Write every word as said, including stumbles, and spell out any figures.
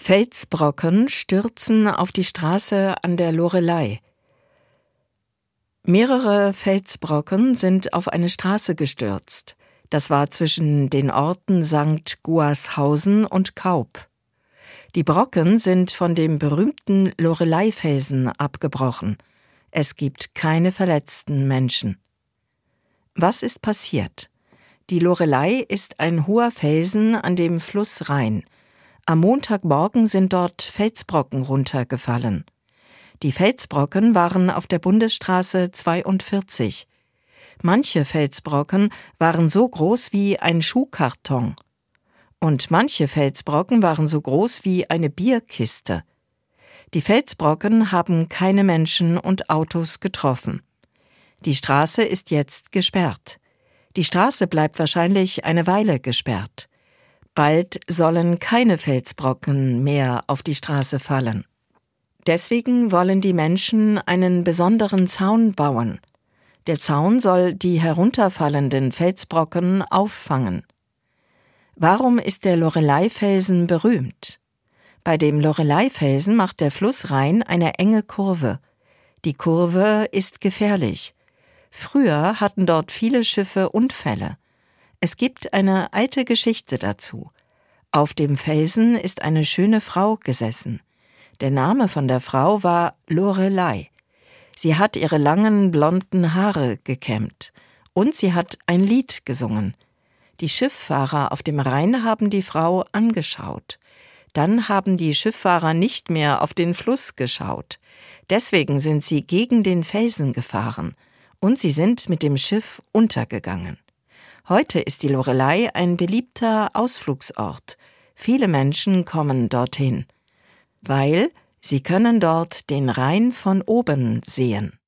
Felsbrocken stürzen auf die Straße an der Loreley. Mehrere Felsbrocken sind auf eine Straße gestürzt. Das war zwischen den Orten Sankt Guarshausen und Kaup. Die Brocken sind von dem berühmten Loreley-Felsen abgebrochen. Es gibt keine verletzten Menschen. Was ist passiert? Die Loreley ist ein hoher Felsen an dem Fluss Rhein. Am Montagmorgen sind dort Felsbrocken runtergefallen. Die Felsbrocken waren auf der Bundesstraße zweiundvierzig. Manche Felsbrocken waren so groß wie ein Schuhkarton. Und manche Felsbrocken waren so groß wie eine Bierkiste. Die Felsbrocken haben keine Menschen und Autos getroffen. Die Straße ist jetzt gesperrt. Die Straße bleibt wahrscheinlich eine Weile gesperrt. Bald sollen keine Felsbrocken mehr auf die Straße fallen. Deswegen wollen die Menschen einen besonderen Zaun bauen. Der Zaun soll die herunterfallenden Felsbrocken auffangen. Warum ist der Loreley-Felsen berühmt? Bei dem Loreley-Felsen macht der Fluss Rhein eine enge Kurve. Die Kurve ist gefährlich. Früher hatten dort viele Schiffe Unfälle. Es gibt eine alte Geschichte dazu. Auf dem Felsen ist eine schöne Frau gesessen. Der Name von der Frau war Loreley. Sie hat ihre langen, blonden Haare gekämmt. Und sie hat ein Lied gesungen. Die Schifffahrer auf dem Rhein haben die Frau angeschaut. Dann haben die Schifffahrer nicht mehr auf den Fluss geschaut. Deswegen sind sie gegen den Felsen gefahren. Und sie sind mit dem Schiff untergegangen. Heute ist die Loreley ein beliebter Ausflugsort. Viele Menschen kommen dorthin, weil sie können dort den Rhein von oben sehen.